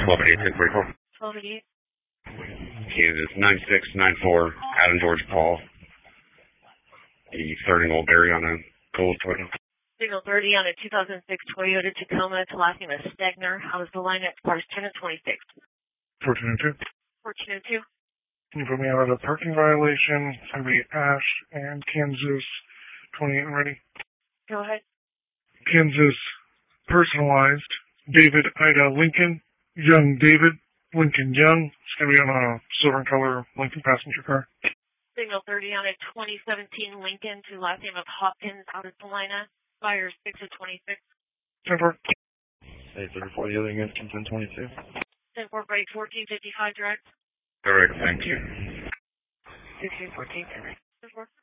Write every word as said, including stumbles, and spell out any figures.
twelve eighty-eight, six forty-four. twelve eighty-eight. Kansas nine six nine four, Adam George Paul. The third and Old Berry on a gold Toyota. Signal thirty on a two thousand six Toyota Tacoma to last name is Stegner. How is the line at cars ten and twenty-six? fourteen and two. fourteen and two. Can you put me out of a parking violation? It's going to be Ash and Kansas twenty-eight and ready. Go ahead. Kansas personalized. David Ida Lincoln. Young David Lincoln Young. It's going to be on a silver and color Lincoln passenger car. Signal thirty on a twenty seventeen Lincoln to last name of Hopkins out of Salina. Fire six of twenty-six. ten four. eight thirty-four, the other units, ten twenty-two. ten four break fourteen fifty-five direct. Correct, thank you. sixteen fourteen. ten four.